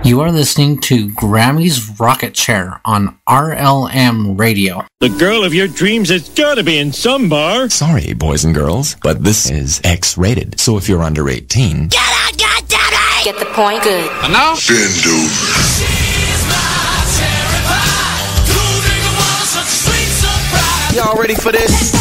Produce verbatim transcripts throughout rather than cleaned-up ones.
You are listening to Grammy's Rocket Chair on R L M Radio. The girl of your dreams has got to be in some bar. Sorry, boys and girls, but this is X-rated. So if you're under eighteen... Get out, goddammit! Get the point? Good. And now? Bend over. Y'all ready for this?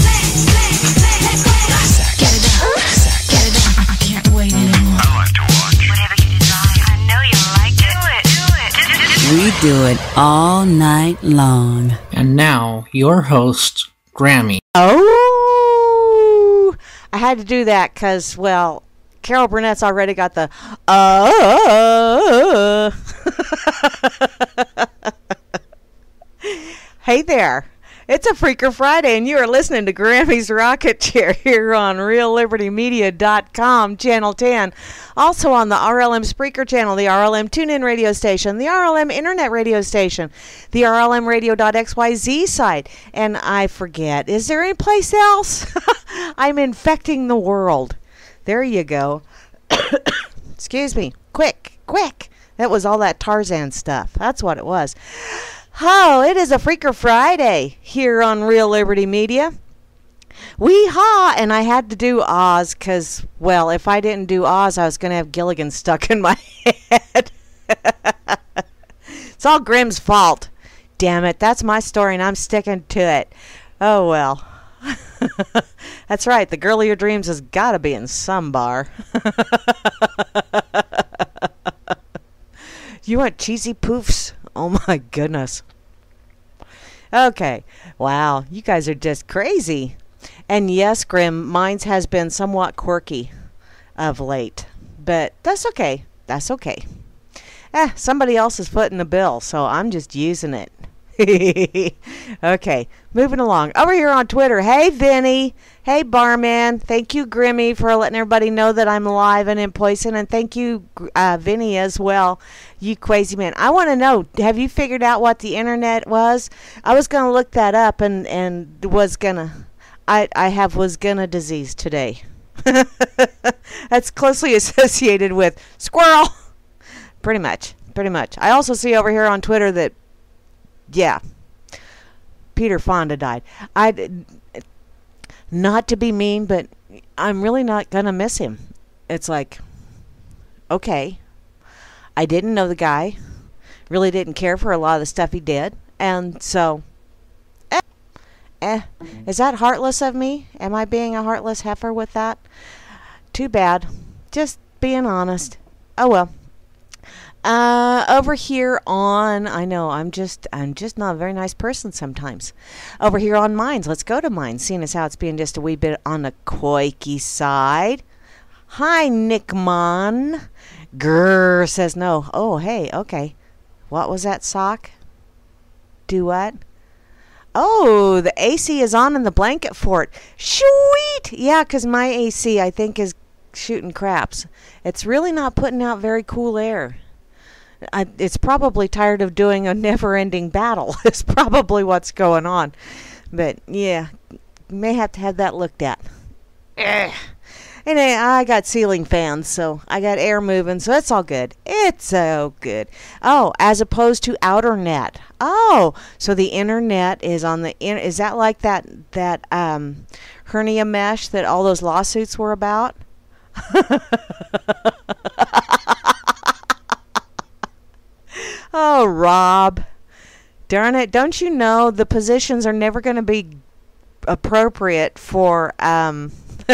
Get it out. Get it out. I can't wait anymore. I like to watch. Whatever you desire. I know you like it. Do it. Do it. We do it all night long. And now, your host, Grammy. Oh, I had to do that because, well, Carol Burnett's already got the, uh, hey there. It's a Freaker Friday, and you are listening to Grammy's Rocket Chair here on Real Liberty Media dot com, Channel ten. Also on the R L M Spreaker channel, the R L M TuneIn radio station, the R L M Internet radio station, the R L M radio dot x y z site. And I forget, is there any place else? I'm infecting the world. There you go. Excuse me. Quick, quick. That was all that Tarzan stuff. That's what it was. Oh, it is a Freaker Friday here on Real Liberty Media. Wee-haw! And I had to do Oz because, well, if I didn't do Oz, I was going to have Gilligan stuck in my head. It's all Grimm's fault. Damn it, that's my story and I'm sticking to it. Oh, well. That's right, the girl of your dreams has got to be in some bar. You want cheesy poofs? Oh my goodness. Okay. Wow. You guys are just crazy. And yes, Grim, mine has been somewhat quirky of late. But that's okay. That's okay. Eh, somebody else is footing the bill, so I'm just using it. Okay, moving along. Over here on Twitter, hey Vinny, hey Barman, thank you Grimmy for letting everybody know that I'm live and in Poison, and thank you uh, Vinny as well, you crazy man. I want to know, have you figured out what the internet was? I was going to look that up and, and was going to, I, I have was gonna disease today. That's closely associated with squirrel. Pretty much, pretty much. I also see over here on Twitter that yeah, Peter Fonda died. I, not to be mean, but I'm really not going to miss him. It's like, okay, I didn't know the guy, really didn't care for a lot of the stuff he did, and so, eh, eh, is that heartless of me? Am I being a heartless heifer with that? Too bad. Just being honest. Oh well. Uh, over here on, I know, I'm just, I'm just not a very nice person sometimes. Over here on Minds, let's go to Minds, seeing as how it's being just a wee bit on the quakey side. Hi, Nick Mon. Grrr says no. Oh, hey, okay. What was that sock? Do what? Oh, the A C is on in the blanket fort. Sweet! Yeah, because my A C, I think, is shooting craps. It's really not putting out very cool air. I, it's probably tired of doing a never-ending battle. It's probably what's going on. But, yeah, may have to have that looked at. Ugh. Anyway, I got ceiling fans, so I got air moving, so it's all good. It's so good. Oh, as opposed to outer net. Oh, so the internet is on the... In, is that like that, that um, hernia mesh that all those lawsuits were about? Oh, Rob. Darn it. Don't you know the positions are never going to be appropriate for um,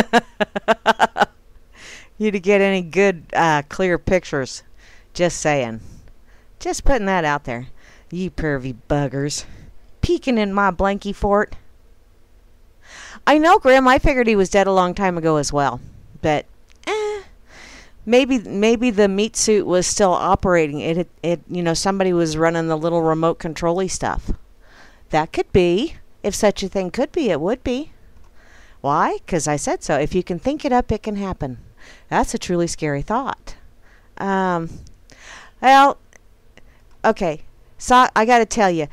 you to get any good, uh, clear pictures. Just saying. Just putting that out there. You pervy buggers. Peeking in my blankie fort. I know, Grim. I figured he was dead a long time ago as well. But, eh. Maybe maybe the meat suit was still operating. It, it, it you know, somebody was running the little remote control-y stuff. That could be. If such a thing could be, it would be. Why? Because I said so. If you can think it up, it can happen. That's a truly scary thought. Um, well, okay. So I got to tell you.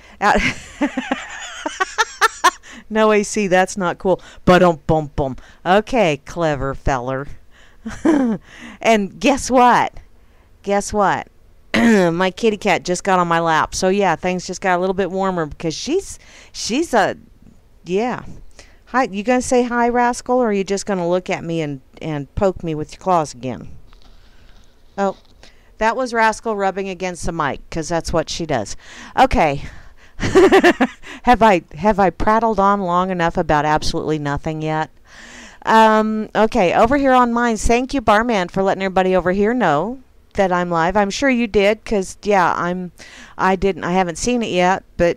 No A C, that's not cool. Ba-dum-bum-bum. Okay, clever feller. And guess what? Guess what? my kitty cat just got on my lap. So yeah, things just got a little bit warmer because she's she's a yeah. Hi, you gonna say hi, Rascal, or are you just gonna look at me and and poke me with your claws again? Oh, that was Rascal rubbing against the mic because that's what she does. Okay. have I have I prattled on long enough about absolutely nothing yet? Um, okay, over here on mine, thank you, Barman, for letting everybody over here know that I'm live. I'm sure you did, because, yeah, I'm, I didn't, I haven't seen it yet, but,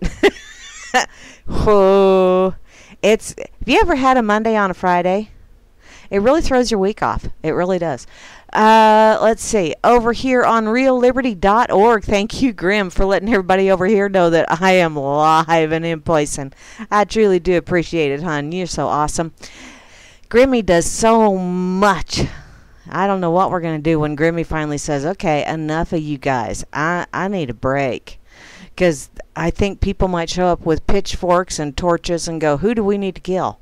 oh, it's, have you ever had a Monday on a Friday? It really throws your week off. It really does. Uh, let's see. Over here on real liberty dot org, thank you, Grim, for letting everybody over here know that I am live and in person. I truly do appreciate it, hon. You're so awesome. Grimmy does so much. I don't know what we're going to do when Grimmy finally says, okay, enough of you guys. I, I need a break. Because I think people might show up with pitchforks and torches and go, who do we need to kill?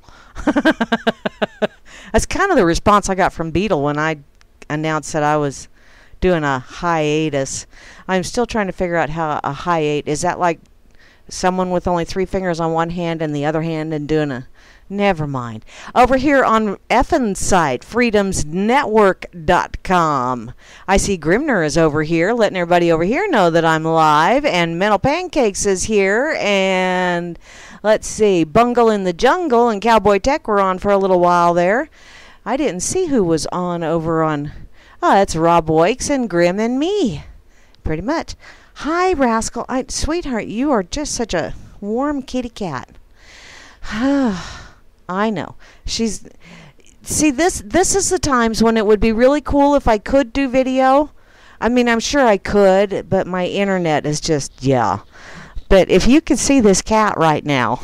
That's kind of the response I got from Beetle when I announced that I was doing a hiatus. I'm still trying to figure out how a hiate, is that like someone with only three fingers on one hand and the other hand and doing a, never mind. Over here on Effen's site, freedoms network dot com. I see Grimner is over here, letting everybody over here know that I'm live, and Mental Pancakes is here, and let's see, Bungle in the Jungle and Cowboy Tech were on for a little while there. I didn't see who was on over on, oh, that's Rob Wakes and Grim and me, pretty much. Hi, Rascal. I, sweetheart, you are just such a warm kitty cat. I know. She's, see, this this is the times when it would be really cool if I could do video. I mean, I'm sure I could, but my internet is just, yeah. But if you could see this cat right now.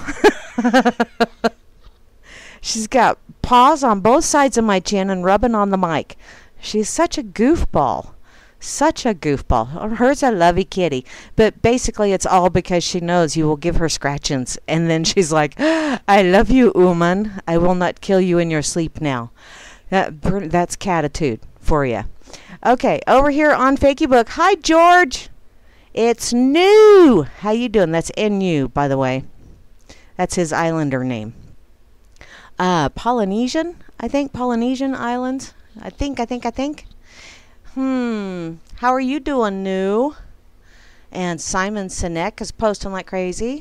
She's got paws on both sides of my chin and rubbing on the mic. She's such a goofball. Such a goofball. Her's a lovey kitty. But basically it's all because she knows you will give her scratchings. And then she's like, I love you, Uman. I will not kill you in your sleep now. That, that's catitude for you. Okay, over here on Fakey Book. Hi, George. It's New. How you doing? That's N U, by the way. That's his islander name. Uh, Polynesian, I think. Polynesian Islands. I think, I think, I think. Hmm. How are you doing, New? And Simon Sinek is posting like crazy.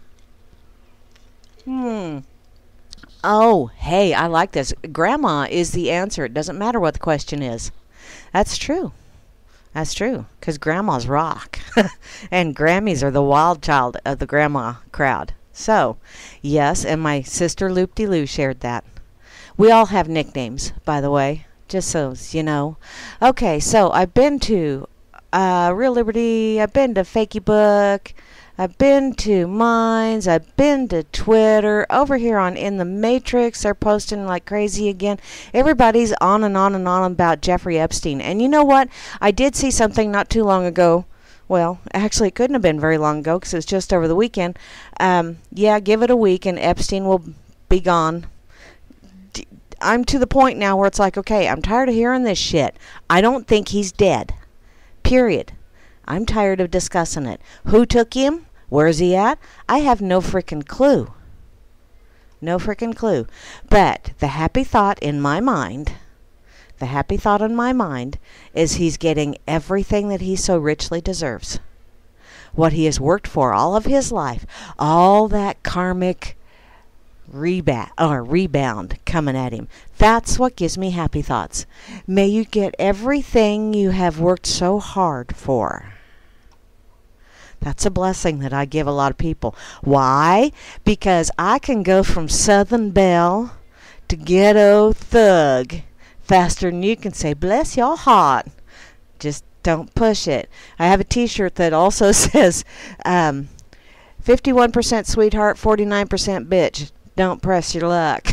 Hmm. Oh, hey, I like this. Grandma is the answer. It doesn't matter what the question is. That's true. That's true. Because grandmas rock. And Grammys are the wild child of the grandma crowd. So, yes, and my sister Loop-de-Loo shared that. We all have nicknames, by the way. Just so you know. Okay, so I've been to uh, Real Liberty. I've been to Fakey Book. I've been to Minds. I've been to Twitter. Over here on In the Matrix, they're posting like crazy again. Everybody's on and on and on about Jeffrey Epstein. And you know what? I did see something not too long ago. Well, actually, it couldn't have been very long ago because it was just over the weekend. Um, yeah, give it a week and Epstein will be gone. I'm to the point now where it's like, okay, I'm tired of hearing this shit. I don't think he's dead. Period. I'm tired of discussing it. Who took him? Where's he at? I have no frickin' clue. No frickin' clue. But the happy thought in my mind, the happy thought in my mind is he's getting everything that he so richly deserves. What he has worked for all of his life. All that karmic rebound or rebound coming at him. That's what gives me happy thoughts. May you get everything you have worked so hard for. That's a blessing that I give a lot of people. Why? Because I can go from Southern Belle to ghetto thug faster than you can say, bless your heart. Just don't push it. I have a t-shirt that also says um, fifty-one percent sweetheart, forty-nine percent bitch. Don't press your luck.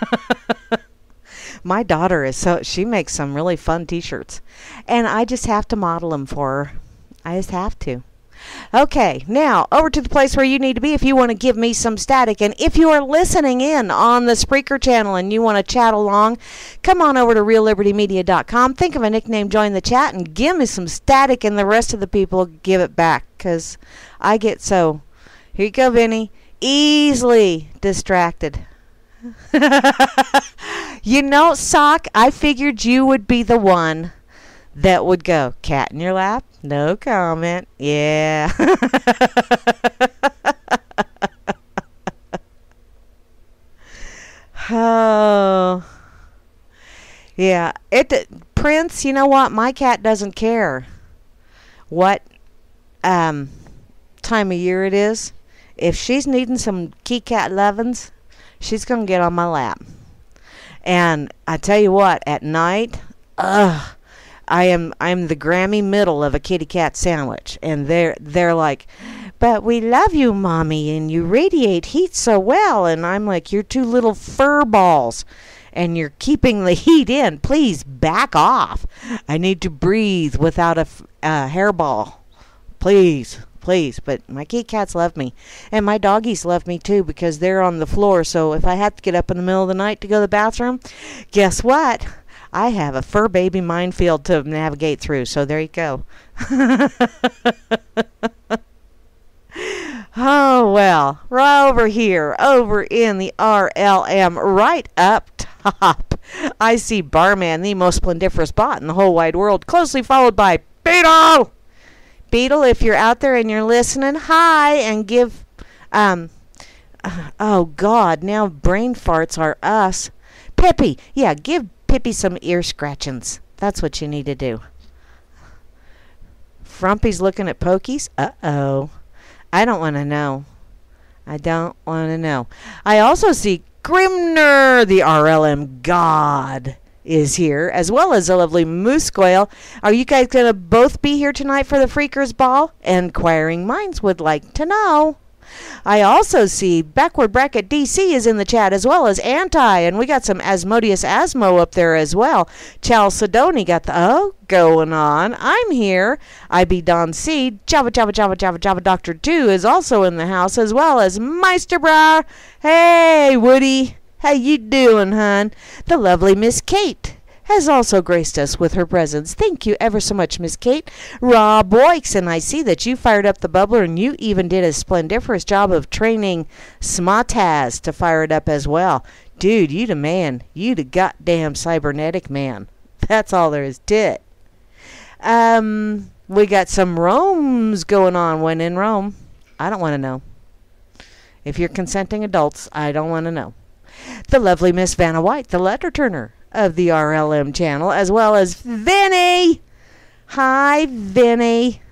My daughter is so, she makes some really fun t-shirts. And I just have to model them for her. I just have to. Okay, now over to the place where you need to be if you want to give me some static. And if you are listening in on the Spreaker channel and you want to chat along, come on over to real liberty media dot com. Think of a nickname, join the chat, and give me some static, and the rest of the people give it back. Because I get so, here you go, Vinny, easily distracted. You know, Sock, I figured you would be the one that would go, cat in your lap? No comment. Yeah. Oh. Yeah. It Prince, you know what? My cat doesn't care what um time of year it is. If she's needing some key cat lovin's, she's going to get on my lap. And I tell you what, at night, ugh, I am I'm the Grammy middle of a kitty cat sandwich, and they're they're like, but we love you, Mommy, and you radiate heat so well. And I'm like, you're two little fur balls, and you're keeping the heat in. Please back off. I need to breathe without a uh, hairball. Please, please. But my kitty cats love me, and my doggies love me too, because they're on the floor. So if I have to get up in the middle of the night to go to the bathroom, guess what? I have a fur baby minefield to navigate through, so there you go. Oh, well, right over here, over in the R L M, right up top, I see Barman, the most splendiferous bot in the whole wide world, closely followed by Beetle. Beetle, if you're out there and you're listening, hi, and give, um, oh, God, now brain farts are us. Pippi, yeah, give Pippi some ear scratchings. That's what you need to do. Frumpy's looking at Pokies. Uh-oh. I don't want to know. I don't want to know. I also see Grimner, the R L M god, is here, as well as a lovely Moose Squale. Are you guys going to both be here tonight for the Freakers Ball? Inquiring minds would like to know. I also see Backward Bracket D C is in the chat, as well as Anti, and we got some Asmodeus Asmo up there as well. Chalcedony got the oh going on. I'm here. I be Don C. Java Java Java Java Java Doctor two is also in the house, as well as Meisterbrow. Hey Woody, how you doing, hun? The lovely Miss Kate has also graced us with her presence. Thank you ever so much, Miss Kate. Rob Boykes, and I see that you fired up the bubbler, and you even did a splendiferous job of training Smotaz to fire it up as well. Dude, you the man. You the goddamn cybernetic man. That's all there is to it. Um, we got some Romes going on when in Rome. I don't want to know. If you're consenting adults, I don't want to know. The lovely Miss Vanna White, the letter turner of the R L M channel, as well as Vinny. Hi, Vinny.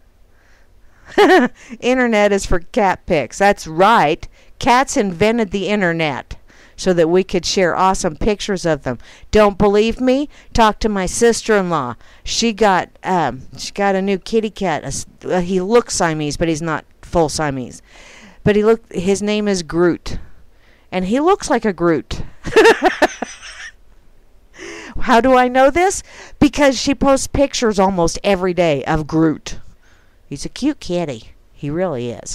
Internet is for cat pics. That's right. Cats invented the internet so that we could share awesome pictures of them. Don't believe me? Talk to my sister-in-law. She got um, she got a new kitty cat. Uh, he looks Siamese, but he's not full Siamese. But he look. His name is Groot, and he looks like a Groot. How do I know this? Because she posts pictures almost every day of Groot. He's a cute kitty. He really is.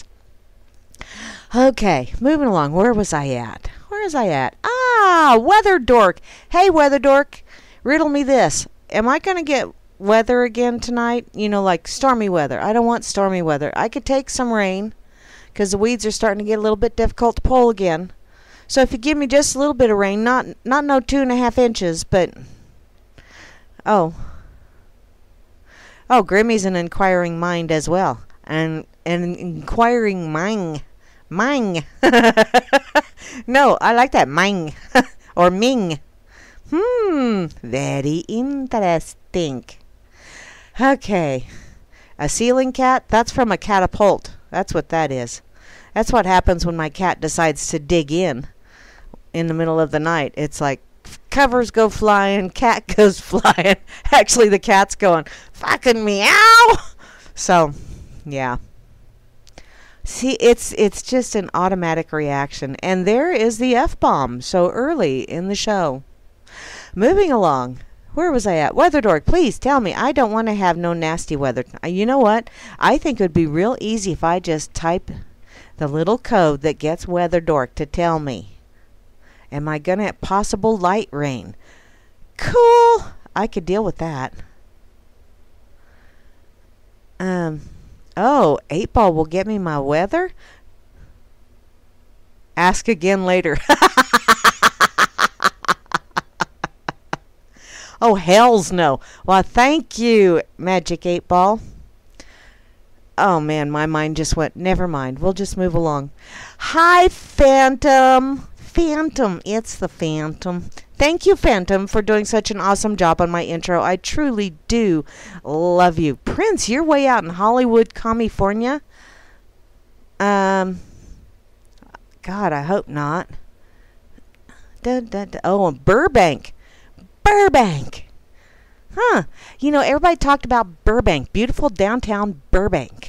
Okay, moving along. Where was I at? Where is I at? Ah, Weather Dork. Hey, Weather Dork. Riddle me this. Am I going to get weather again tonight? You know, like stormy weather. I don't want stormy weather. I could take some rain, because the weeds are starting to get a little bit difficult to pull again. So if you give me just a little bit of rain, not not no two and a half inches, but oh, oh, Grimmy's an inquiring mind as well, and an inquiring mind, mind. No, I like that mind or Ming. Hmm, very interesting. Okay, a ceiling cat. That's from a catapult. That's what that is. That's what happens when my cat decides to dig in. In the middle of the night, it's like covers go flying, cat goes flying. Actually, the cat's going fucking meow. So, yeah. See, it's it's just an automatic reaction, and there is the F-bomb so early in the show. Moving along, Where was I at? Weather Dork, please tell me. I don't want to have no nasty weather. Uh, You know what? I think it would be real easy if I just type the little code that gets Weather Dork to tell me. Am I going to have possible light rain? Cool. I could deal with that. Um, oh, eight ball will get me my weather? Ask again later. Oh, hells no. Well, thank you, Magic eight Ball. Oh, man, my mind just went, never mind. We'll just move along. Hi, Phantom. Phantom. It's the Phantom. Thank you, Phantom, for doing such an awesome job on my intro. I truly do love you. Prince, you're way out in Hollywood, California. Um, God, I hope not. Da, da, da. Oh, Burbank. Burbank. Huh. You know, everybody talked about Burbank. Beautiful downtown Burbank.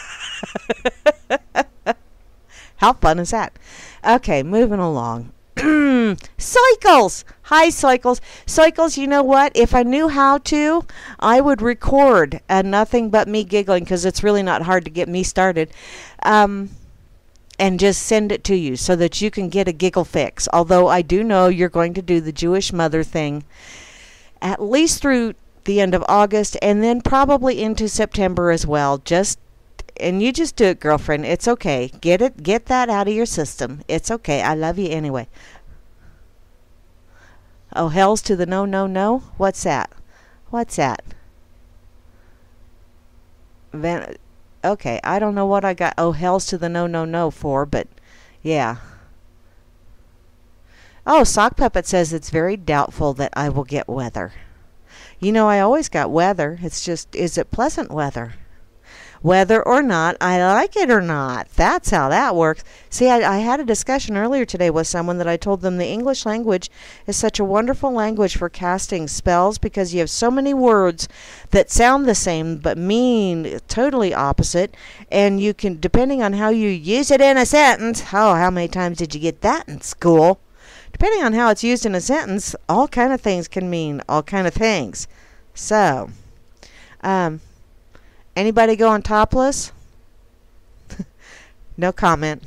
How fun is that? Okay, moving along. Cycles. Hi, Cycles. Cycles, you know what? If I knew how to, I would record uh, nothing but me giggling, because it's really not hard to get me started. Um... And just send it to you so that you can get a giggle fix. Although I do know you're going to do the Jewish mother thing at least through the end of August, and then probably into September as well. Just and you just do it, girlfriend. It's okay. Get it. Get that out of your system. It's okay. I love you anyway. Oh, hells to the no, no, no. What's that? What's that? Van. Okay, I don't know what I got oh hells to the no no no for, but yeah. Oh, Sock Puppet says it's very doubtful that I will get weather. You know, I always got weather. It's just, is it pleasant weather? Whether or not I like it or not. That's how that works. See, I, I had a discussion earlier today with someone that I told them the English language is such a wonderful language for casting spells, because you have so many words that sound the same but mean totally opposite, and you can, depending on how you use it in a sentence, oh, how many times did you get that in school? Depending on how it's used in a sentence, all kind of things can mean all kind of things. So, um... anybody going topless? No comment.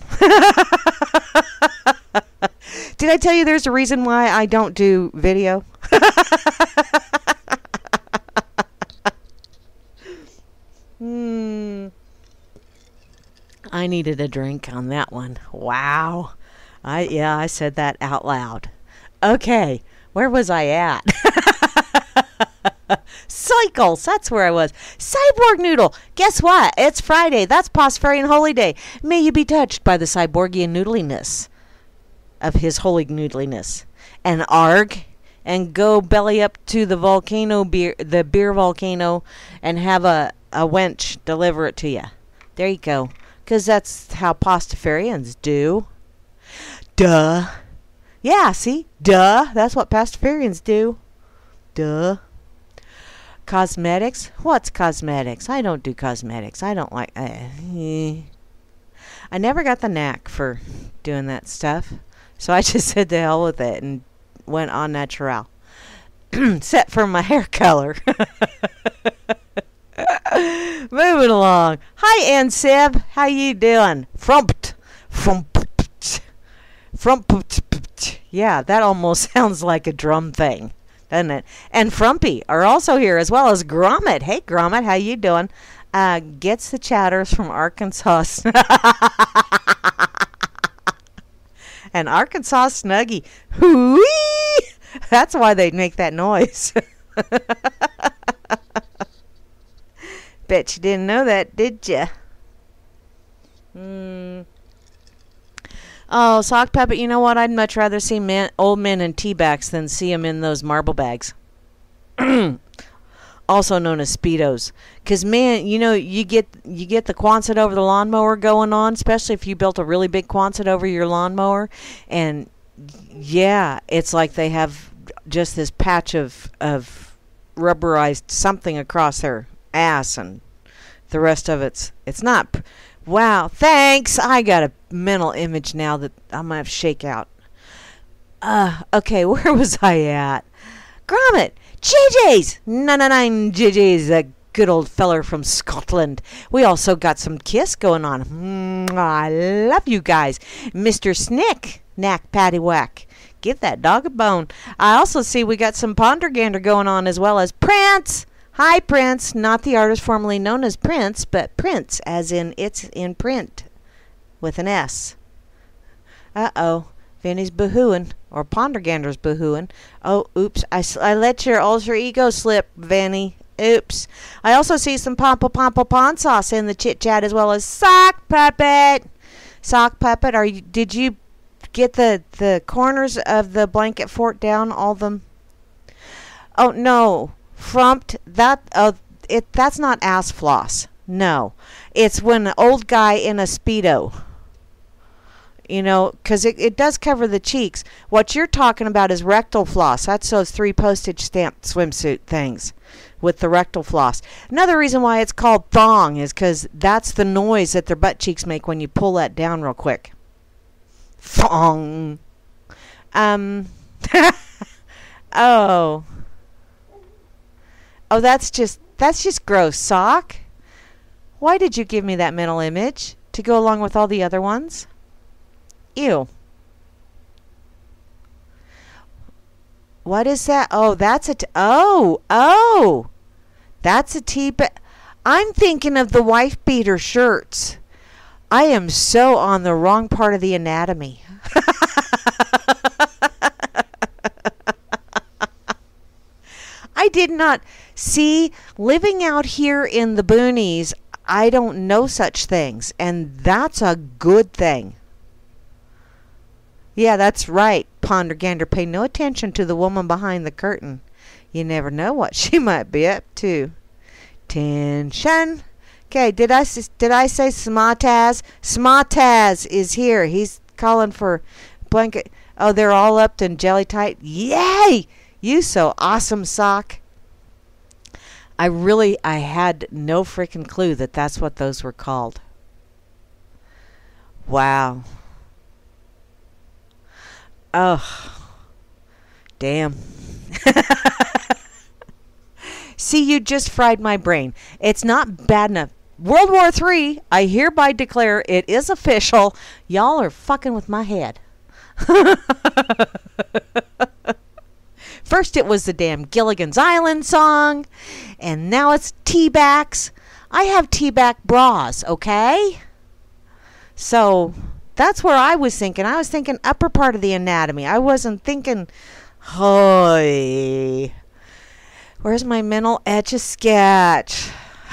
Did I tell you there's a reason why I don't do video? hmm. I needed a drink on that one. Wow. I yeah, I said that out loud. Okay, where was I at? Cycles, that's where I was. Cyborg Noodle, guess what? It's Friday. That's Postfarian Holy Day. May you be touched by the cyborgian noodliness of his holy noodliness. And arg, and go belly up to the volcano beer, the beer volcano, and have a, a wench deliver it to you. There you go. Because that's how Pastafarians do. Duh. Yeah, see? Duh. That's what Pastafarians do. Duh. Cosmetics? What's cosmetics? I don't do cosmetics. I don't like... Uh, eh. I never got the knack for doing that stuff. So I just said to hell with it and went on natural. Except for my hair color. Moving along. Hi, Ann Sib. How you doing? Frumpt. Frumpt. Frumpt. Yeah, that almost sounds like a drum thing. Doesn't it? And Frumpy are also here, as well as Gromit. Hey, Gromit, how you doing? Uh, gets the chatters from Arkansas. And Arkansas Snuggie. Hoo-wee! That's why they make that noise. Bet you didn't know that, did you? Hmm. Oh, Sock Puppet, you know what? I'd much rather see men, old men in tea bags than see them in those marble bags. Also known as Speedos. Because, man, you know, you get you get the Quonset over the lawnmower going on, especially if you built a really big Quonset over your lawnmower. And, yeah, it's like they have just this patch of, of rubberized something across their ass, and the rest of it's, it's not... P- Wow, thanks. I got a mental image now that I'm going to have to shake out. Uh, okay, where was I at? Gromit, J J's! ninety-nine J J's, a good old feller from Scotland. We also got some Kiss going on. Mm, I love you guys. Mister Snick, knack patty whack. Give that dog a bone. I also see we got some Pondergander going on as well as Prince. Hi, Prince. Not the artist formerly known as Prince, but Prince, as in it's in print with an S. Uh-oh. Vinny's boohooing, or Pondergander's boohooing. Oh, oops. I, I let your alter ego slip, Vinny. Oops. I also see some Pompo Pompo Pon Sauce in the chit-chat as well as Sock Puppet. Sock Puppet, are you, did you get the, the corners of the blanket fort down, all them? Oh, no. Frumped, that, uh, it, that's not ass floss. No. It's when an old guy in a Speedo. You know, because it, it does cover the cheeks. What you're talking about is rectal floss. That's those three postage stamp swimsuit things with the rectal floss. Another reason why it's called thong is because that's the noise that their butt cheeks make when you pull that down real quick. Thong. Um. oh. Oh, that's just, that's just gross. Sock? Why did you give me that mental image? To go along with all the other ones? Ew. What is that? Oh, that's a... T- oh, oh. That's a tea... Ba- I'm thinking of the wife beater shirts. I am so on the wrong part of the anatomy. I did not... See, living out here in the boonies, I don't know such things. And that's a good thing. Yeah, that's right, Pondergander. Pay no attention to the woman behind the curtain. You never know what she might be up to. Tension. Okay, did I did I say Smartaz? Smartaz is here. He's calling for blanket. Oh, they're all up and jelly tight. Yay! You so awesome, Sock. I really, I had no freaking clue that that's what those were called. Wow. Oh, damn. See, you just fried my brain. It's not bad enough. World War Three, I hereby declare it is official. Y'all are fucking with my head. First it was the damn Gilligan's Island song, and now it's T-backs. I have T-back bras, okay? So... that's where I was thinking. I was thinking upper part of the anatomy. I wasn't thinking, hoy. Where's my mental etch-a-sketch?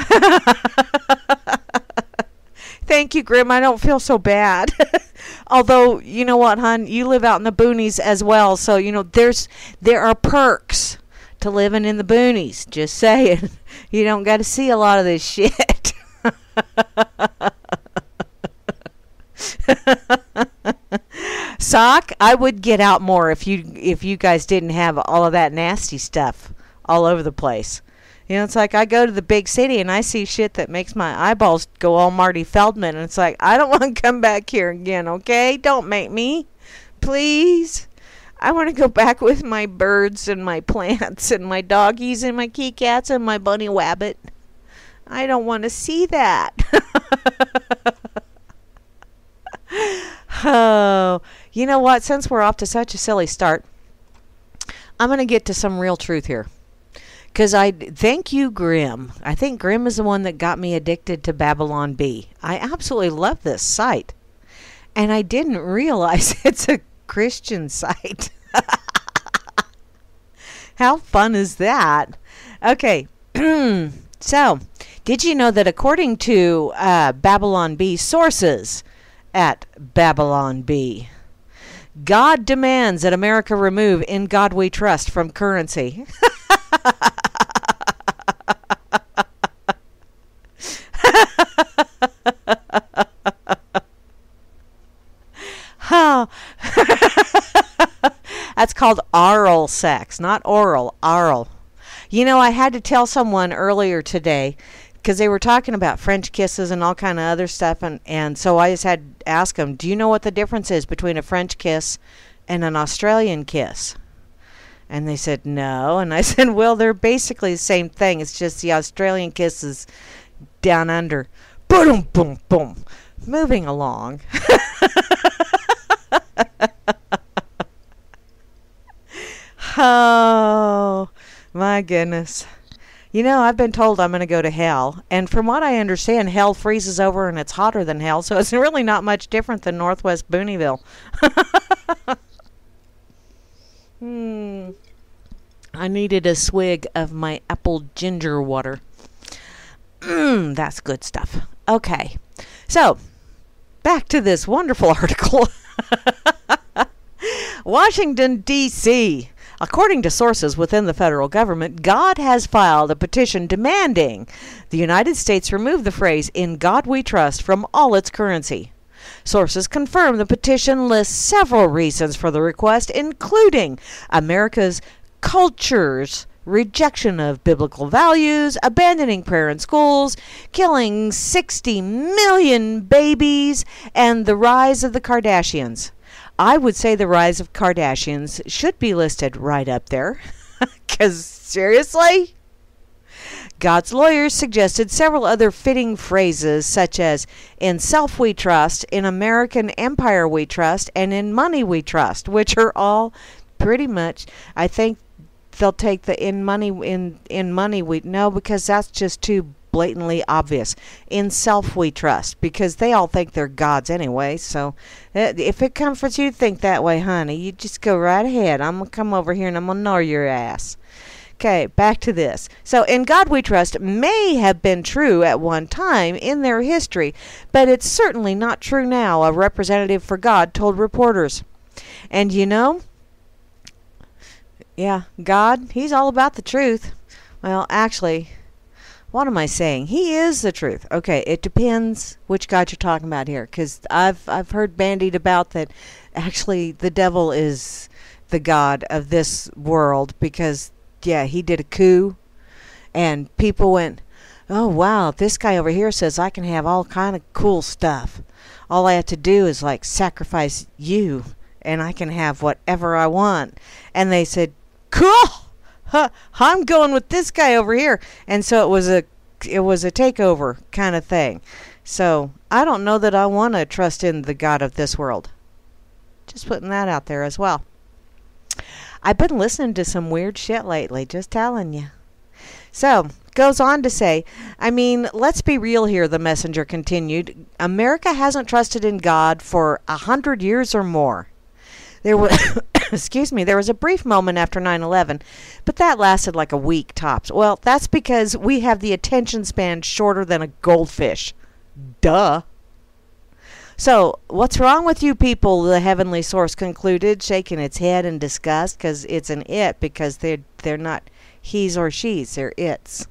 Thank you, Grim. I don't feel so bad. Although, you know what, hon? You live out in the boonies as well. So, you know, there's there are perks to living in the boonies. Just saying. You don't got to see a lot of this shit. Sock, I would get out more if you if you guys didn't have all of that nasty stuff all over the place. You know, it's like I go to the big city and I see shit that makes my eyeballs go all Marty Feldman, and it's like, I don't want to come back here again, okay? Don't make me. Please. I want to go back with my birds and my plants and my doggies and my kitty cats and my bunny wabbit. I don't want to see that. Oh, you know what? Since we're off to such a silly start, I'm going to get to some real truth here. Because I thank you, Grim. I think Grim is the one that got me addicted to Babylon Bee. I absolutely love this site. And I didn't realize it's a Christian site. How fun is that? Okay. So, did you know that according to uh, Babylon Bee sources at Babylon Bee, God demands that America remove "In God We Trust" from currency. Oh. That's called oral sex, not oral, oral. You know, I had to tell someone earlier today because they were talking about French kisses and all kind of other stuff, and, and so I just had to ask them, do you know what the difference is between a French kiss and an Australian kiss? And they said, no. And I said, well, they're basically the same thing. It's just the Australian kiss is down under. Boom, boom, boom. Moving along. Oh, my goodness. You know, I've been told I'm going to go to hell. And from what I understand, hell freezes over and it's hotter than hell. So it's really not much different than Northwest Booneyville. hmm. I needed a swig of my apple ginger water. Mmm, that's good stuff. Okay. So, back to this wonderful article. Washington, D C According to sources within the federal government, God has filed a petition demanding the United States remove the phrase, "In God We Trust," from all its currency. Sources confirm the petition lists several reasons for the request, including America's culture's rejection of biblical values, abandoning prayer in schools, killing sixty million babies, and the rise of the Kardashians. I would say the rise of Kardashians should be listed right up there. Because, seriously? God's lawyers suggested several other fitting phrases, such as, "In self we trust," "In American empire we trust," and "In money we trust," which are all pretty much, I think they'll take the in money, in, in money we, no, because that's just too blatantly obvious. In self we trust, because they all think they're gods anyway. So uh, if it comforts you to think that way, honey, you just go right ahead. I'm going to come over here and I'm going to gnaw your ass. Okay, back to this. So, "In God We Trust" may have been true at one time in their history, but it's certainly not true now, a representative for God told reporters. And you know, yeah, God, he's all about the truth. Well, actually, what am I saying? He is the truth. Okay, it depends which God you're talking about here, because I've I've heard bandied about that actually the devil is the God of this world, because yeah, he did a coup, and people went, "Oh wow, this guy over here says I can have all kind of cool stuff. All I have to do is like sacrifice you, and I can have whatever I want." And they said, "Cool, huh, I'm going with this guy over here." And so it was a it was a takeover kind of thing. So I don't know that I want to trust in the God of this world. Just putting that out there as well. I've been listening to some weird shit lately, just telling you. So, goes on to say, I mean, let's be real here, the messenger continued. America hasn't trusted in God for a hundred years or more. There was, excuse me, there was a brief moment after nine eleven, but that lasted like a week tops. Well, that's because we have the attention span shorter than a goldfish. Duh. So, what's wrong with you people, the heavenly source concluded, shaking its head in disgust, because it's an it, because they're, they're not he's or she's, they're its.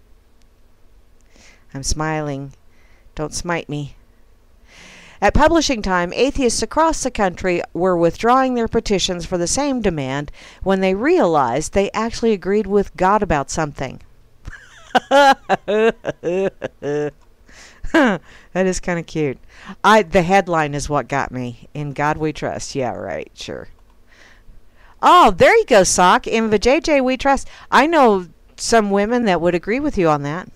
I'm smiling. Don't smite me. At publishing time, atheists across the country were withdrawing their petitions for the same demand when they realized they actually agreed with God about something. That is kind of cute. I the headline is what got me. "In God We Trust." Yeah, right, sure. Oh, there you go, Sock. "In the J J We Trust." I know some women that would agree with you on that.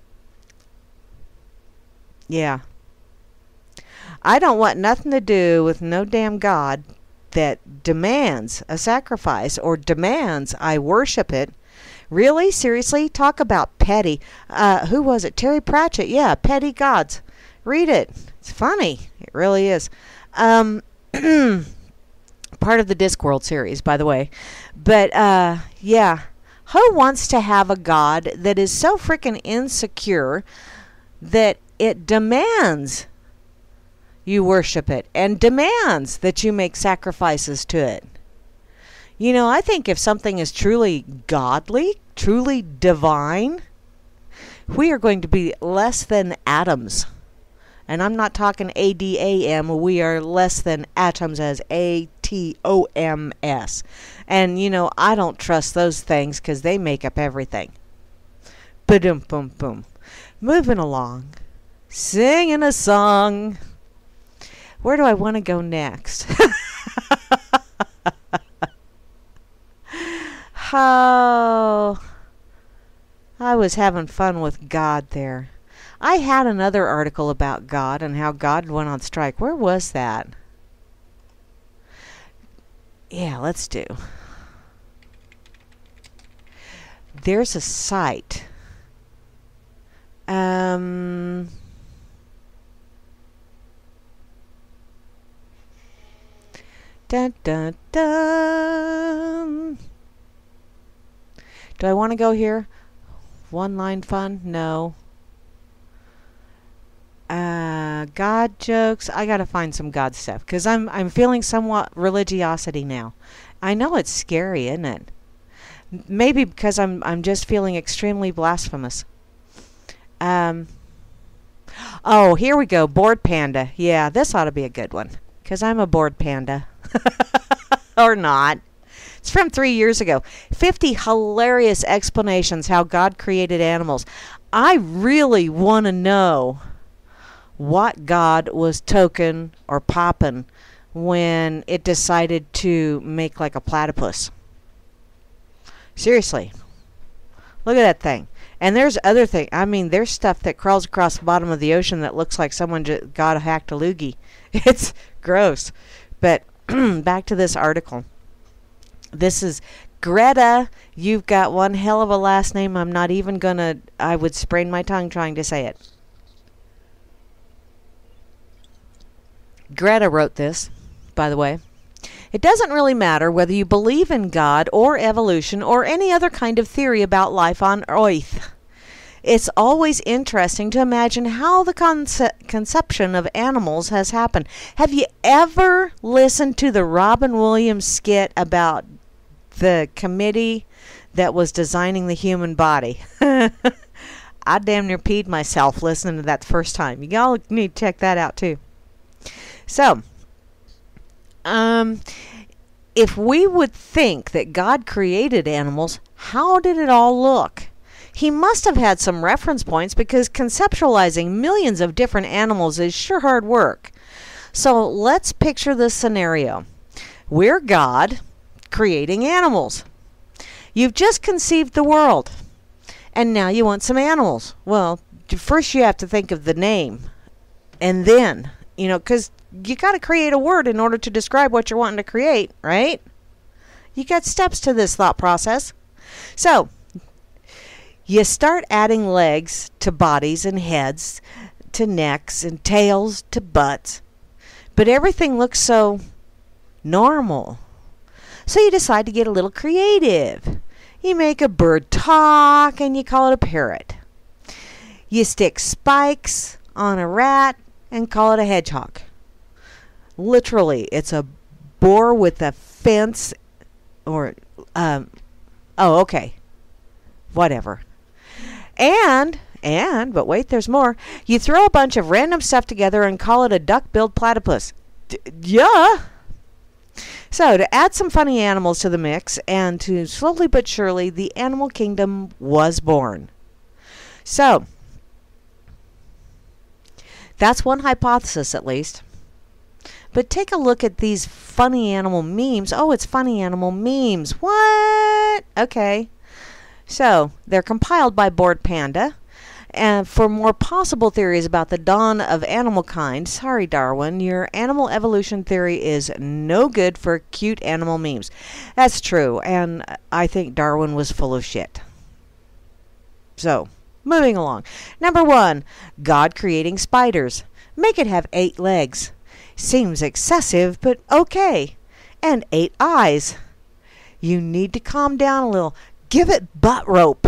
Yeah. I don't want nothing to do with no damn God that demands a sacrifice or demands I worship it. Really? Seriously? Talk about petty. Uh, who was it? Terry Pratchett. Yeah, petty gods. Read it. It's funny. It really is. Um, part of the Discworld series, by the way. But, uh, yeah. Who wants to have a God that is so freaking insecure that it demands you worship it and demands that you make sacrifices to it? You know, I think if something is truly godly, truly divine, we are going to be less than atoms. And I'm not talking A D A M. We are less than atoms, as A T O M S. And, you know, I don't trust those things because they make up everything. Ba-dum, boom, boom. Moving along. Singing a song. Where do I want to go next? Oh, I was having fun with God there. I had another article about God and how God went on strike. Where was that? Yeah, let's do. There's a site. Um... Dun, dun, dun. Do I want to go here? One line fun? No. Uh, God jokes. I gotta find some God stuff because I'm I'm feeling somewhat religiosity now. I know it's scary, isn't it? Maybe because I'm I'm just feeling extremely blasphemous. Um. Oh, here we go. Bored panda. Yeah, this ought to be a good one because I'm a bored panda. Or not. It's from three years ago. fifty hilarious explanations how God created animals. I really want to know what God was token or poppin' when it decided to make like a platypus. Seriously. Look at that thing. And there's other thing. I mean, there's stuff that crawls across the bottom of the ocean that looks like someone just got a hacked a loogie. It's gross. But back to this article. This is Greta. You've got one hell of a last name. I'm not even going to... I would sprain my tongue trying to say it. Greta wrote this, by the way. It doesn't really matter whether you believe in God or evolution or any other kind of theory about life on Earth. It's always interesting to imagine how the conce- conception of animals has happened. Have you ever listened to the Robin Williams skit about the committee that was designing the human body? I damn near peed myself listening to that the first time. Y'all need to check that out too. So, um, if we would think that God created animals, how did it all look? He must have had some reference points because conceptualizing millions of different animals is sure hard work. So let's picture this scenario. We're God creating animals. You've just conceived the world, and now you want some animals. Well, first you have to think of the name, and then, you know, because you got to create a word in order to describe what you're wanting to create, right? You got steps to this thought process. So, you start adding legs to bodies and heads to necks and tails to butts. But everything looks so normal. So you decide to get a little creative. You make a bird talk and you call it a parrot. You stick spikes on a rat and call it a hedgehog. Literally, it's a boar with a fence or, um, oh, okay. Whatever. And, and, but wait, there's more. You throw a bunch of random stuff together and call it a duck-billed platypus. D- yeah. So, to add some funny animals to the mix, and to slowly but surely, the animal kingdom was born. So, that's one hypothesis, at least. But take a look at these funny animal memes. Oh, it's funny animal memes. What? Okay. So, they're compiled by Bored Panda. And for more possible theories about the dawn of animal kind, sorry, Darwin, your animal evolution theory is no good for cute animal memes. That's true, and I think Darwin was full of shit. So, moving along. Number one, God creating spiders. Make it have eight legs. Seems excessive, but okay. And eight eyes. You need to calm down a little. Give it butt rope.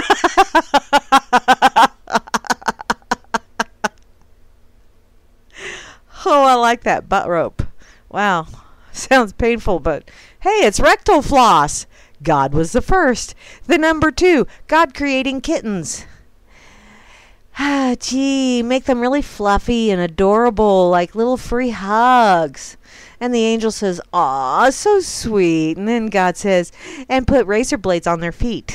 Oh, I like that, butt rope. Wow. Sounds painful, but hey, it's rectal floss. God was the first. The number two, God creating kittens. Ah, gee, make them really fluffy and adorable, like little free hugs. And the angel says, aw, so sweet. And then God says, and put razor blades on their feet.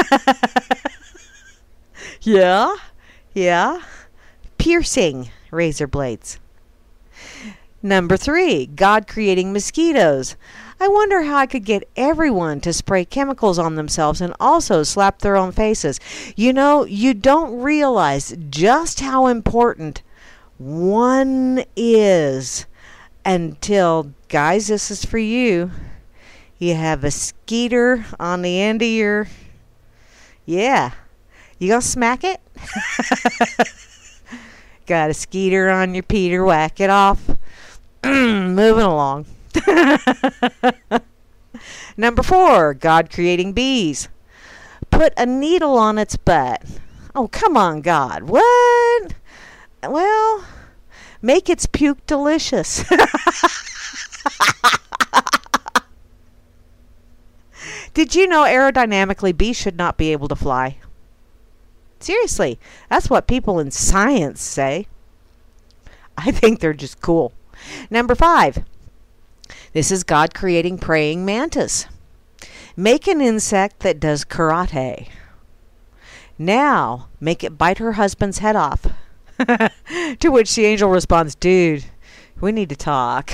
Yeah, yeah. Piercing razor blades. Number three, God creating mosquitoes. I wonder how I could get everyone to spray chemicals on themselves and also slap their own faces. You know, you don't realize just how important one is until, guys, this is for you. You have a skeeter on the end of your, yeah. You gonna smack it? Got a skeeter on your Peter, whack it off. Moving along. Number four, God creating bees. Put a needle on its butt. Oh, come on, God. What? Well, make its puke delicious. Did you know aerodynamically bees should not be able to fly? Seriously, that's what people in science say. I think they're just cool. Number five. This is God creating praying mantis. Make an insect that does karate. Now, make it bite her husband's head off. To which the angel responds, dude, we need to talk.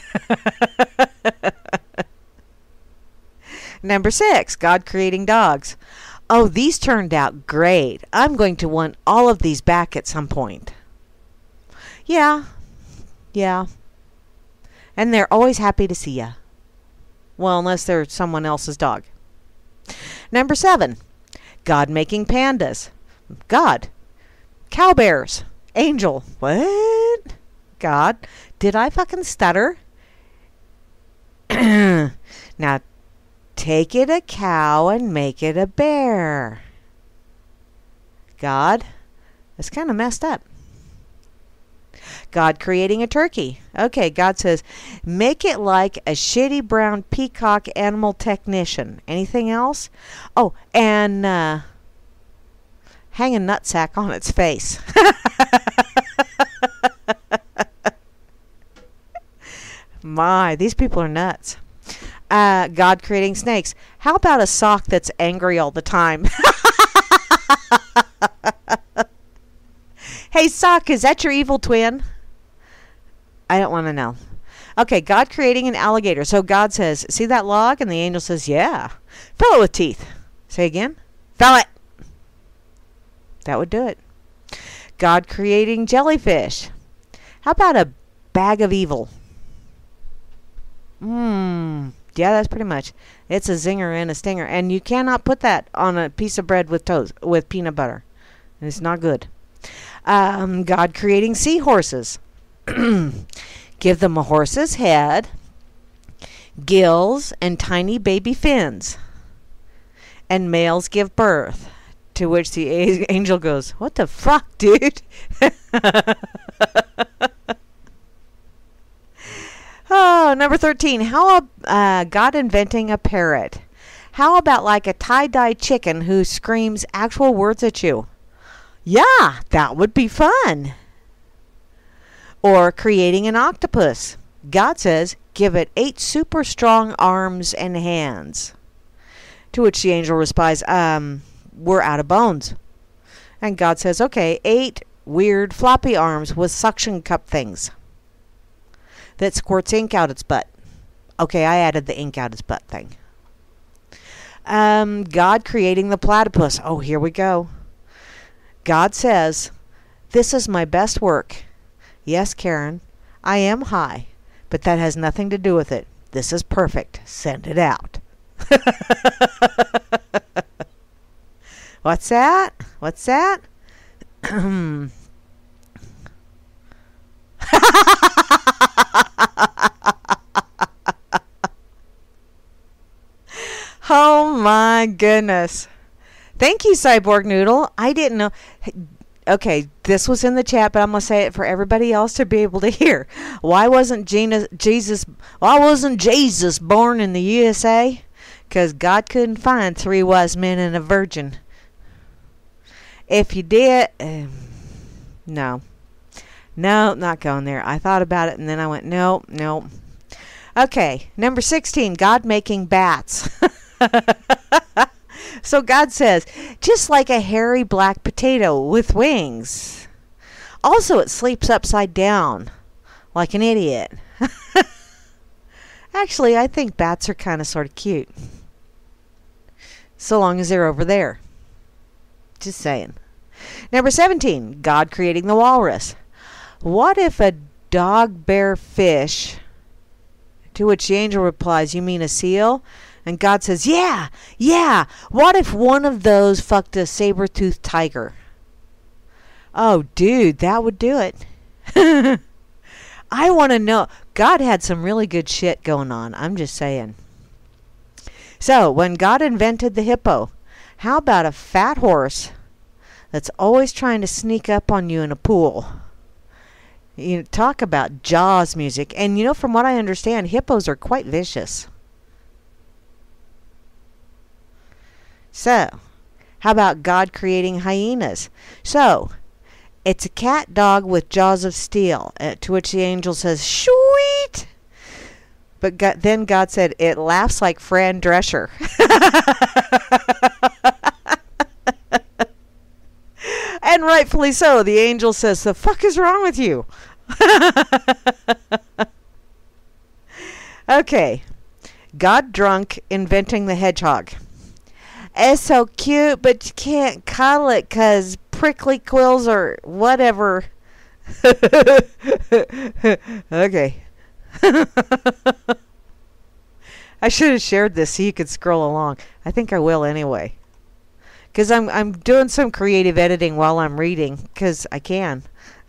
Number six, God creating dogs. Oh, these turned out great. I'm going to want all of these back at some point. Yeah, yeah. And they're always happy to see ya. Well, unless they're someone else's dog. Number seven, God making pandas. God, cow bears, angel. What? God, did I fucking stutter? Now, take it a cow and make it a bear. God, that's kind of messed up. God creating a turkey. Okay, God says, make it like a shitty brown peacock animal technician. Anything else? Oh, and uh, hang a nutsack on its face. My, these people are nuts. Uh, God creating snakes. How about a sock that's angry all the time? Hey, sock, is that your evil twin? I don't want to know. Okay, God creating an alligator. So God says, see that log? And the angel says, yeah. Fill it with teeth. Say again. Fill it. That would do it. God creating jellyfish. How about a bag of evil? Mmm. Yeah, that's pretty much. It's a zinger and a stinger. And you cannot put that on a piece of bread with toast, with peanut butter. It's not good. Um, God creating seahorses. Give them a horse's head, gills, and tiny baby fins. And males give birth. To which the a- angel goes, what the fuck, dude? Oh, number thirteen. How uh, God inventing a parrot. How about like a tie-dye chicken who screams actual words at you? Yeah, that would be fun. Or creating an octopus. God says, give it eight super strong arms and hands. To which the angel replies, um, we're out of bones. And God says, okay, eight weird floppy arms with suction cup things that squirts ink out its butt. Okay, I added the ink out its butt thing. Um, God creating the platypus. Oh, here we go. God says, this is my best work. Yes, Karen, I am high, but that has nothing to do with it. This is perfect. Send it out. What's that? What's that? Oh my goodness. Thank you, Cyborg Noodle. I didn't know. Okay, this was in the chat, but I'm going to say it for everybody else to be able to hear. Why wasn't Gina, Jesus, why wasn't Jesus born in the U S A? Because God couldn't find three wise men and a virgin. If you did, um, no. No, not going there. I thought about it, and then I went, no, no. Okay, number sixteen, God making bats. So God says, just like a hairy black potato with wings. Also, it sleeps upside down, like an idiot. Actually, I think bats are kind of sort of cute. So long as they're over there. Just saying. Number seventeen, God creating the walrus. What if a dog, bear, fish, to which the angel replies, you mean a seal? And God says, yeah, yeah. What if one of those fucked a saber-toothed tiger? Oh, dude, that would do it. I want to know. God had some really good shit going on. I'm just saying. So, when God invented the hippo, how about a fat horse that's always trying to sneak up on you in a pool? You know, talk about Jaws music. And, you know, from what I understand, hippos are quite vicious. So, how about God creating hyenas? So, it's a cat dog with jaws of steel, uh, to which the angel says, sweet! But God, then God said, it laughs like Fran Drescher. And rightfully so. The angel says, the fuck is wrong with you? Okay. God drunk inventing the hedgehog. It's so cute, but you can't cuddle it because prickly quills or whatever. Okay. I should have shared this so you could scroll along. I think I will anyway. Because I'm, I'm doing some creative editing while I'm reading. Because I can.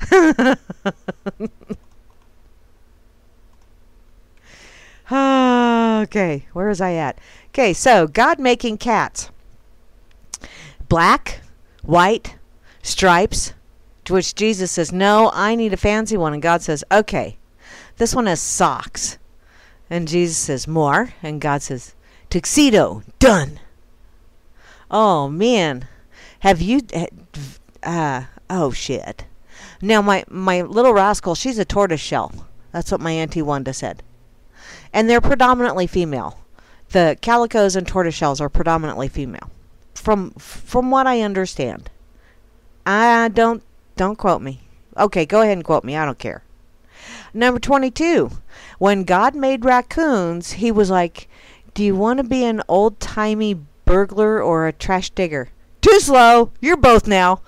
Okay. Where was I at? Okay, so God making cats. Black, white, stripes, to which Jesus says, no, I need a fancy one. And God says, okay, this one has socks. And Jesus says, more. And God says, tuxedo, done. Oh, man. Have you, uh, oh, shit. Now, my, my little rascal, she's a tortoiseshell. That's what my Auntie Wanda said. And they're predominantly female. The calicos and tortoiseshells are predominantly female. From from what I understand. I don't don't quote me. Okay, go ahead and quote me. I don't care. Number twenty-two. When God made raccoons, he was like, do you want to be an old-timey burglar or a trash digger? Too slow. You're both now.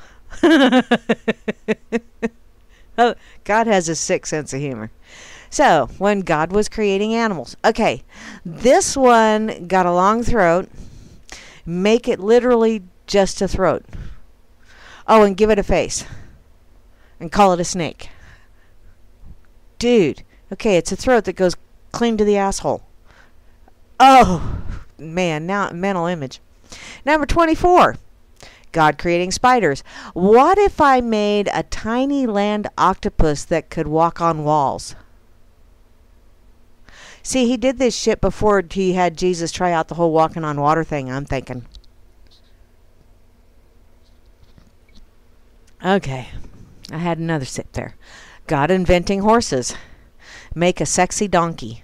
Oh, God has a sick sense of humor. So, when God was creating animals. Okay, this one got a long throat. Make it literally just a throat. Oh, and give it a face. And call it a snake. Dude, okay, it's a throat that goes clean to the asshole. Oh, man, now mental image. Number twenty-four. God creating spiders. What if I made a tiny land octopus that could walk on walls? See, he did this shit before he had Jesus try out the whole walking on water thing, I'm thinking. Okay. I had another sip there. God inventing horses. Make a sexy donkey.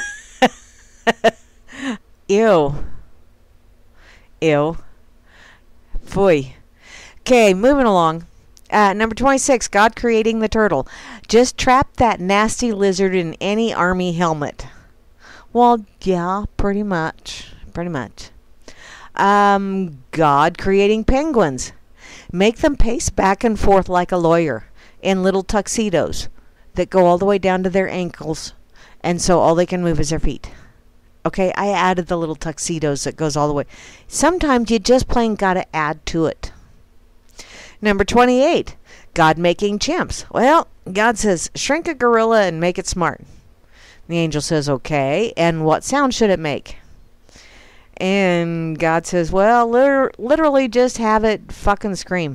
Ew. Ew. Phooey. Okay, moving along. Uh, number twenty-six, God creating the turtle. Just trap that nasty lizard in any army helmet. Well, yeah, pretty much. Pretty much. Um, God creating penguins. Make them pace back and forth like a lawyer in little tuxedos that go all the way down to their ankles, and so all they can move is their feet. Okay, I added the little tuxedos that goes all the way. Sometimes you just plain gotta add to it. Number twenty-eight, God making chimps. Well, God says, shrink a gorilla and make it smart. The angel says, okay, and what sound should it make? And God says, well, liter- literally just have it fucking scream.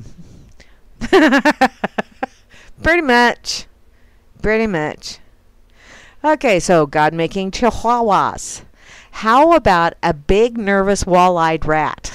Pretty much. Pretty much. Okay, so God making chihuahuas. How about a big, nervous, wall-eyed rat?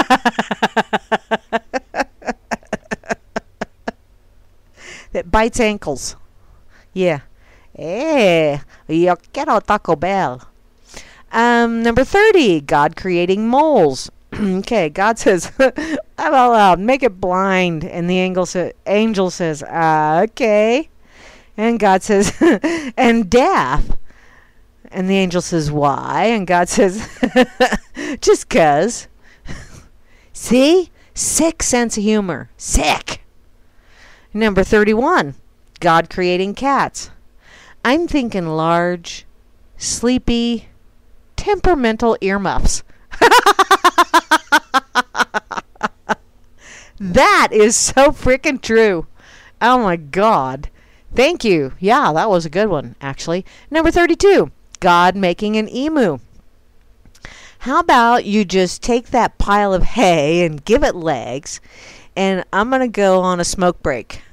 That bites ankles. Yeah. Eh, yo quiero Taco Bell. Um, number thirty, God creating moles. Okay, God says, I'm all out, make it blind. And the angel, sa- angel says, uh, okay. And God says, and deaf. And the angel says, why? And God says, just 'cause. See? Sick sense of humor. Sick. Number thirty-one, God creating cats. I'm thinking large, sleepy, temperamental earmuffs. That is so freaking true. Oh my God. Thank you. Yeah, that was a good one, actually. Number thirty-two, God making an emu. How about you just take that pile of hay and give it legs, and I'm going to go on a smoke break.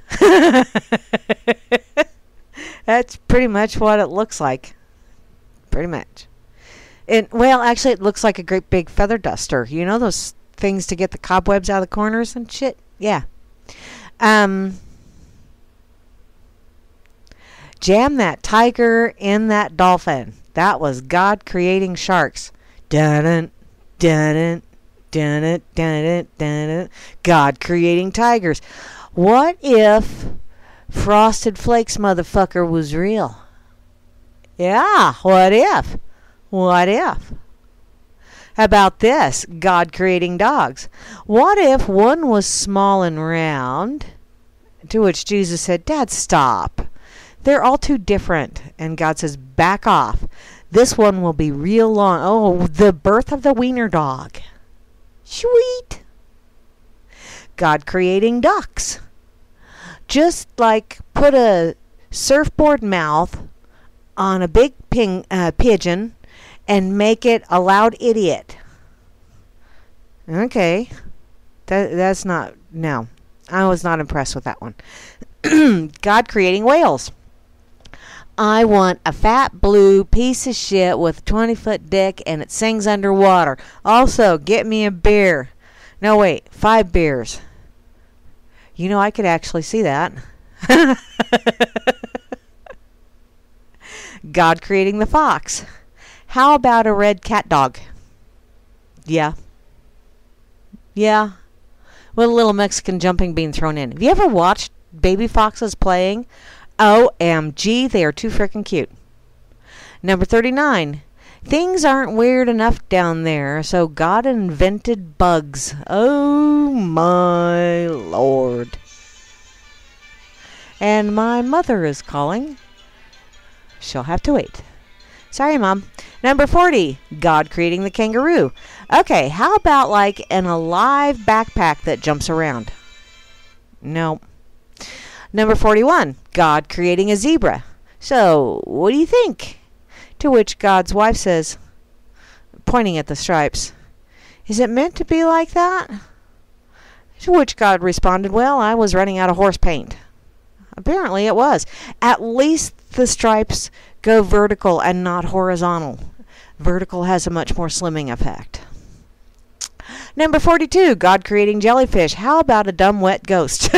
That's pretty much what it looks like. Pretty much. And, well, actually, it looks like a great big feather duster. You know those things to get the cobwebs out of the corners and shit? Yeah. Um, jam that tiger in that dolphin. That was God creating sharks. Dun dun dun dun dun dun. God creating tigers. What if Frosted Flakes motherfucker was real? Yeah, what if? What if? How about this? God creating dogs. What if one was small and round? To which Jesus said, Dad, stop. They're all too different. And God says, back off. This one will be real long. Oh, the birth of the wiener dog. Sweet. God creating ducks. Just like put a surfboard mouth on a big ping, uh, pigeon and make it a loud idiot. Okay. That that's not, no. I was not impressed with that one. God creating whales. I want a fat blue piece of shit with a twenty-foot dick and it sings underwater. Also, get me a beer. No, wait. Five beers. You know, I could actually see that. God creating the fox. How about a red cat dog? Yeah. Yeah. With a little Mexican jumping bean thrown in. Have you ever watched baby foxes playing? O M G, they are too freaking cute. Number thirty-nine. Things aren't weird enough down there, so God invented bugs. Oh my Lord. And my mother is calling. She'll have to wait. Sorry, Mom. Number forty. God creating the kangaroo. Okay, how about like an alive backpack that jumps around? No. Number forty-one. God creating a zebra. So, what do you think? To which God's wife says, pointing at the stripes, is it meant to be like that? To which God responded, well, I was running out of horse paint. Apparently it was. At least the stripes go vertical and not horizontal. Vertical has a much more slimming effect. Number forty-two, God creating jellyfish. How about a dumb wet ghost?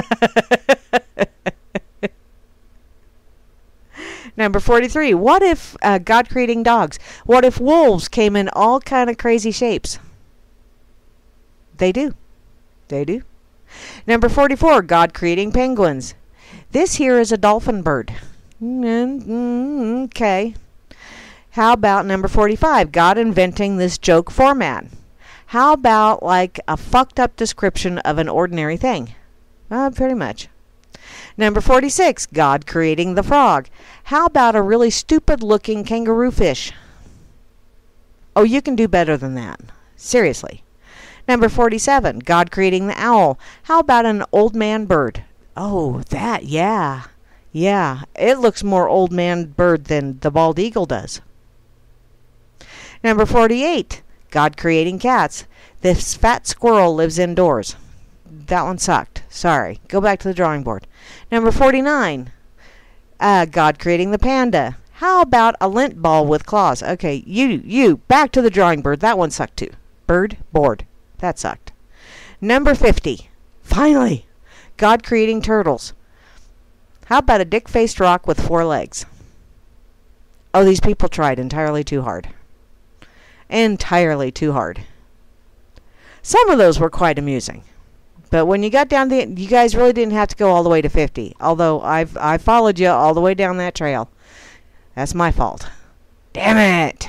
Number forty-three, what if uh, God creating dogs? What if wolves came in all kind of crazy shapes? They do. They do. Number forty-four, God creating penguins. This here is a dolphin bird. Mm, okay. How about number forty-five, God inventing this joke format? How about like a fucked up description of an ordinary thing? Uh, pretty much. Number forty-six, God creating the frog. How about a really stupid looking kangaroo fish? Oh, you can do better than that. Seriously. Number forty-seven, God creating the owl. How about an old man bird? Oh, that, yeah. Yeah, it looks more old man bird than the bald eagle does. Number forty-eight, God creating cats. This fat squirrel lives indoors. That one sucked. Sorry. Go back to the drawing board. Number forty-nine, uh, God creating the panda. How about a lint ball with claws? Okay, you, you, back to the drawing board. That one sucked too. Bird, board. That sucked. Number fifty, finally, God creating turtles. How about a dick-faced rock with four legs? Oh, these people tried entirely too hard. Entirely too hard. Some of those were quite amusing. But when you got down the, you guys really didn't have to go all the way to fifty. Although I've I followed you all the way down that trail. That's my fault. Damn it.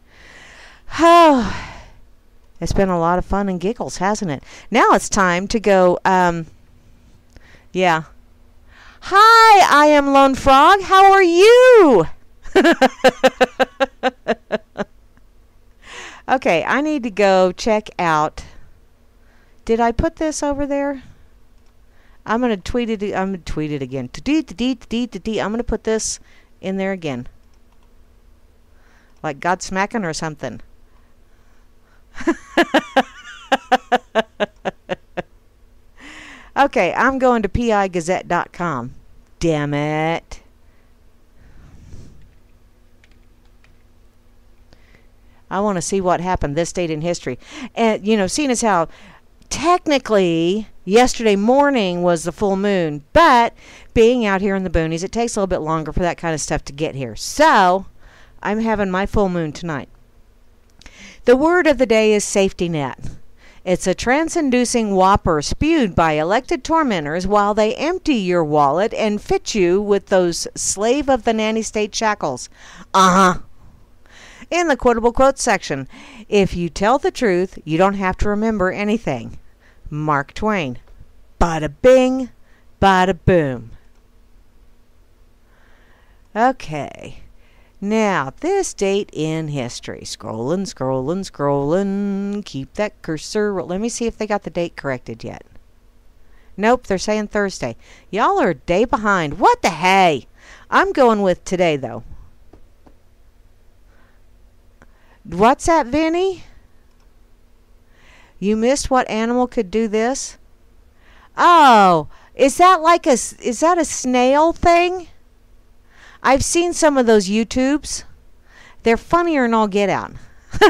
Oh, it's been a lot of fun and giggles, hasn't it? Now it's time to go, um, yeah. Hi, I am Lone Frog. How are you? Okay, I need to go check out. Did I put this over there? I'm going to tweet it. I'm going to tweet it again. I'm going to put this in there again. Like God smacking or something. Okay, I'm going to P I Gazette dot com. Damn it. I want to see what happened this date in history. And, you know, seeing as how technically yesterday morning was the full moon, but being out here in the boonies, it takes a little bit longer for that kind of stuff to get here. So, I'm having my full moon tonight. The word of the day is safety net. It's a trance-inducing whopper spewed by elected tormentors while they empty your wallet and fit you with those slave of the nanny state shackles. Uh-huh. In the quotable quotes section, if you tell the truth, you don't have to remember anything. Mark Twain. Bada bing, bada boom. Okay. Now, this date in history. Scrolling, scrolling, scrolling. Keep that cursor. Let me see if they got the date corrected yet. Nope, they're saying Thursday. Y'all are a day behind. What the hey? I'm going with today, though. What's that, Vinny? You missed what animal could do this? Oh, is that like a, is that a snail thing? I've seen some of those YouTubes. They're funnier than all get out.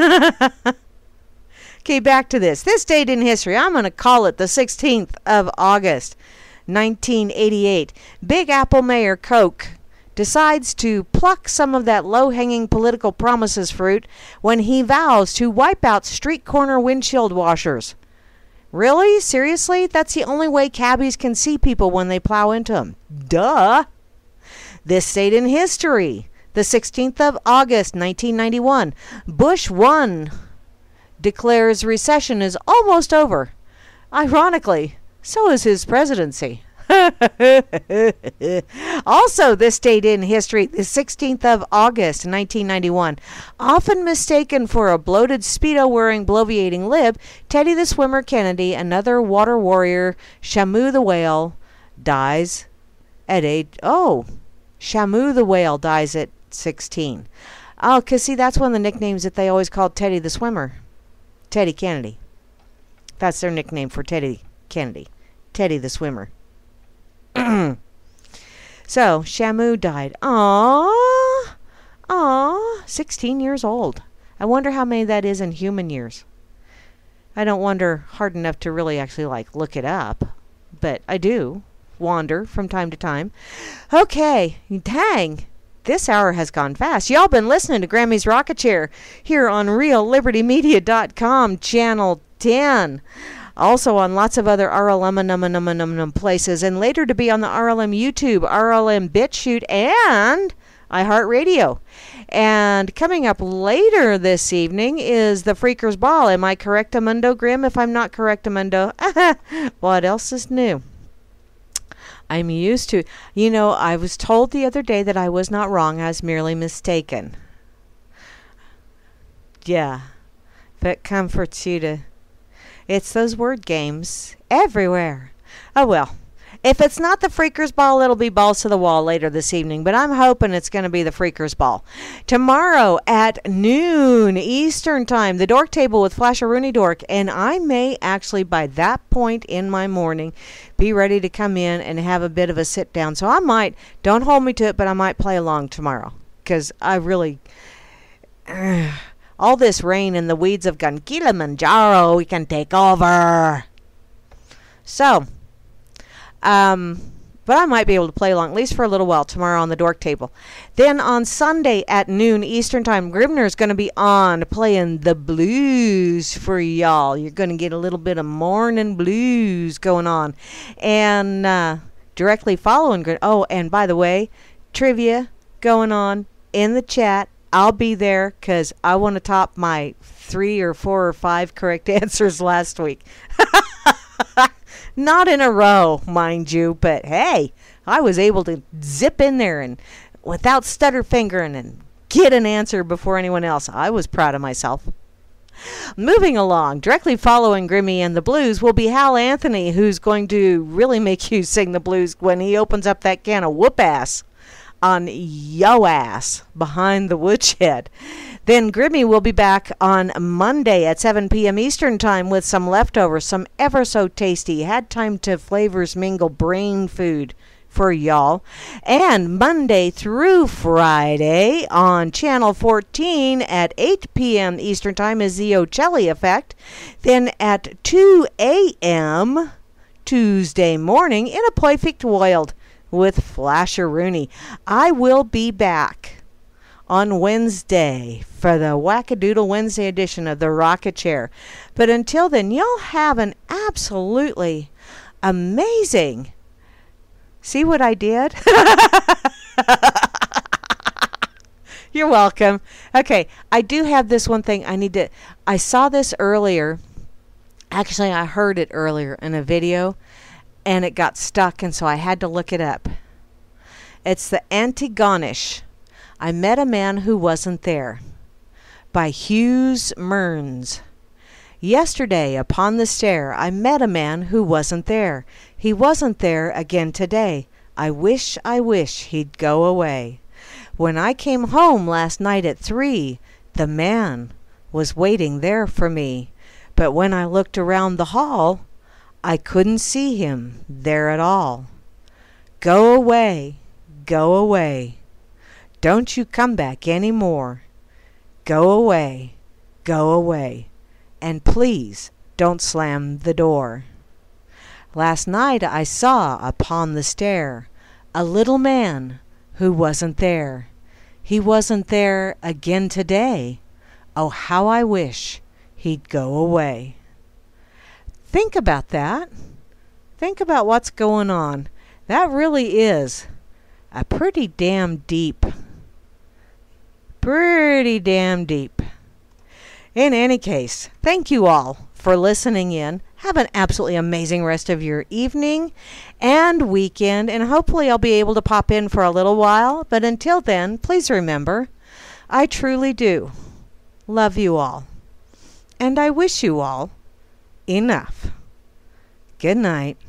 Okay, back to this. This date in history, I'm going to call it the sixteenth of August, nineteen eighty-eight. Big Apple Mayor Koch decides to pluck some of that low-hanging political promises fruit when he vows to wipe out street corner windshield washers. Really? Seriously? That's the only way cabbies can see people when they plow into them. Duh! This date in history, the sixteenth of August, nineteen ninety-one. Bush one declares recession is almost over. Ironically, so is his presidency. Also, this date in history, the sixteenth of August, nineteen ninety-one. Often mistaken for a bloated Speedo-wearing, bloviating lib, Teddy the Swimmer Kennedy, another water warrior, Shamu the Whale, dies at age... Oh, Shamu the Whale dies at sixteen. Oh, because, see, that's one of the nicknames that they always called Teddy the Swimmer. Teddy Kennedy. That's their nickname for Teddy Kennedy. Teddy the Swimmer. So, Shamu died. Aww. Aww. sixteen years old. I wonder how many that is in human years. I don't wonder hard enough to really actually, like, look it up. But I do wander from time to time. Okay. Dang. This hour has gone fast. Y'all been listening to Grammy's Rocket Chair here on Real Liberty Media dot com, Channel ten. Also on lots of other R L M places, and later to be on the R L M YouTube, R L M BitChute, and iHeartRadio. And coming up later this evening is the Freakers Ball. Am I correct, Amundo Grimm? If I'm not correct, Amundo, what else is new? I'm used to, you know, I was told the other day that I was not wrong. I was merely mistaken. Yeah, if it comforts you to... It's those word games everywhere. Oh, well. If it's not the Freakers Ball, it'll be Balls to the Wall later this evening. But I'm hoping it's going to be the Freakers Ball. Tomorrow at noon Eastern Time, the Dork Table with Flasher Rooney Dork. And I may actually, by that point in my morning, be ready to come in and have a bit of a sit down. So I might, don't hold me to it, but I might play along tomorrow. Because I really... Uh, all this rain and the weeds of Gun Kilimanjaro, we can take over. So, um, but I might be able to play along, at least for a little while, tomorrow on the Dork Table. Then on Sunday at noon Eastern Time, Gribner's going to be on playing the blues for y'all. You're going to get a little bit of morning blues going on. And uh, directly following, oh, and by the way, trivia going on in the chat I'll be there because I want to top my three or four or five correct answers last week. Not in a row, mind you, but hey, I was able to zip in there and without stutter fingering and get an answer before anyone else. I was proud of myself. Moving along, directly following Grimmy and the Blues will be Hal Anthony, who's going to really make you sing the blues when he opens up that can of whoop ass on yo ass behind the woodshed. Then Grimmy will be back on Monday at seven p.m. Eastern Time with some leftovers, some ever so tasty, had time to flavors mingle brain food for y'all. And Monday through Friday on Channel fourteen at eight p.m. Eastern Time is the Ocelli Effect. Then at two a.m. Tuesday morning in a Perfect World with Flasher Rooney. I will be back on Wednesday for the Wackadoodle Wednesday edition of the Rocket Chair. But until then, y'all have an absolutely amazing... See what I did? You're welcome. Okay, I do have this one thing I need to... I saw this earlier. Actually, I heard it earlier in a video, and it got stuck, and so I had to look it up. It's the Antigonish. I Met a Man Who Wasn't There by Hughes Mearns. Yesterday, upon the stair, I met a man who wasn't there. He wasn't there again today. I wish, I wish he'd go away. When I came home last night at three, the man was waiting there for me. But when I looked around the hall, I couldn't see him there at all. Go away, go away. Don't you come back any more. Go away, go away. And please don't slam the door. Last night I saw upon the stair a little man who wasn't there. He wasn't there again today. Oh, how I wish he'd go away. Think about that. Think about what's going on. That really is a pretty damn deep. Pretty damn deep. In any case, thank you all for listening in. Have an absolutely amazing rest of your evening and weekend, and hopefully I'll be able to pop in for a little while. But until then, please remember, I truly do love you all, and I wish you all enough. Good night.